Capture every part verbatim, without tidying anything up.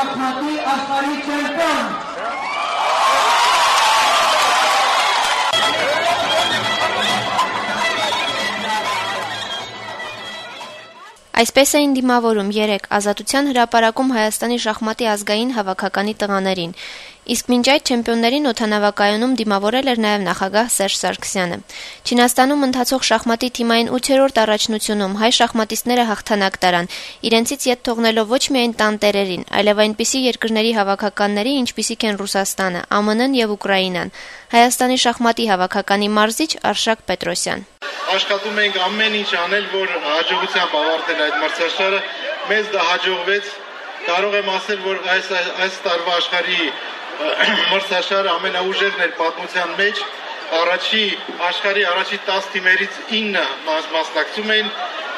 շախմատի աշխարհի չեմպիոն։ Այսպես էին դիմավորում երեկ Ազատության հրապարակում Հայաստանի շախմատի ազգային հավաքականի տղաներին, իսկ մինչ այդ չեմպիոններին օդանավակայանում դիմավորել էր նաև նախագահ Սերժ Սարգսյանը։ Չինաստանում ընթացող շախմատի թիմային ութերորդ առաջնությունում հայ շախմատիստները հաղթանակ տարան, իրենցից ետ թողնելով ոչ միայն տան տերերին, այլև այնպիսի երկրների հավաքականների, ինչպիսիք են Ռուսաստանը, ԱՄՆ-ն եւ Ուկրաինան։ Հայաստանի շախմատի հավաքականի մարզիչ Արշակ Պետրոսյան. Աշխատում ենք ամեն ինչ անել, որ հաջողությամբ ավարտել այդ մրցաշարը, մեզ դա հաջողվեց, կարող եմ ասել, որ այս, այս տարվա աշխարհի մրցաշարը ամենաուժեղն էր պատմության մեջ, առաջի աշխարհի առաջի տասը թիմերից ինը մասնակցում էին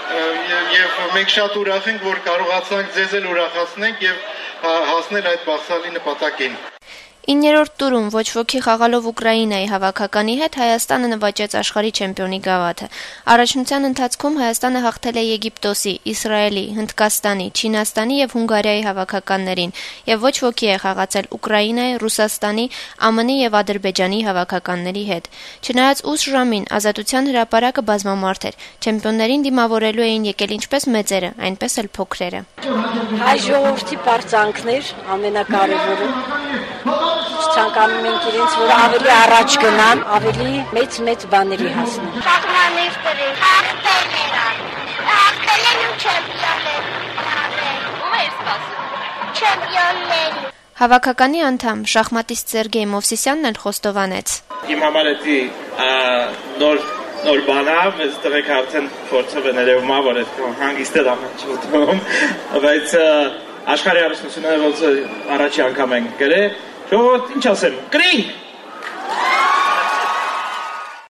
եւ մենք շատ ուրախ ենք, որ կարողացանք ձեզ էլ ուրախացնենք եւ հասնել այդ բաղձալի նպատակին։ իններորդ տուրում ոչ ոքի խաղալով Ուկրաինայի հավաքականի հետ Հայաստանը նվաճեց աշխարհի չեմպիոնի գավաթը։ Առաջնության ընթացքում Հայաստանը հաղթել է Եգիպտոսի, Իսրայելի, Հնդկաստանի, Չինաստանի եւ Հունգարիայի հավաքականներին եւ ոչ ոքի է խաղացել Ուկրաինայի, Ռուսաստանի, ԱՄՆ-ի եւ Ադրբեջանի հավաքականների հետ։ Չնայած ուշ ժամին Ազատության հրապարակը բազմամարդ էր, չեմպիոններին դիմավորելու էին եկել ինչպես մեծերը, այնպես էլ փոքրերը։ Հայ ժողովրդի պարծանքներ ամենակարևորը ցանկանում ենք իրենց, որ ավելի առաջ գնան, ավելի մեծ-մեծ բաների հասնեն։ Շախմատիստների հաղթել են, հաղթել են ու չեմպիոններ։ Ո՞վ է սպասում։ Չեմպիոնների։ Հավաքականի անդամ շախմատիստ Սերգեյ Մովսիսյանն էլ խոստովանեց. Իմ համար էդի նոր նոր բան է, ես տղեկ արդեն փորձով են երևում, որ այդ հանգիստ էլ ամեն չոտում, բայց աշխարհի առաջնությունները ոնց առաջի անգամ են գրել, ինչ ասեմ, կրինգ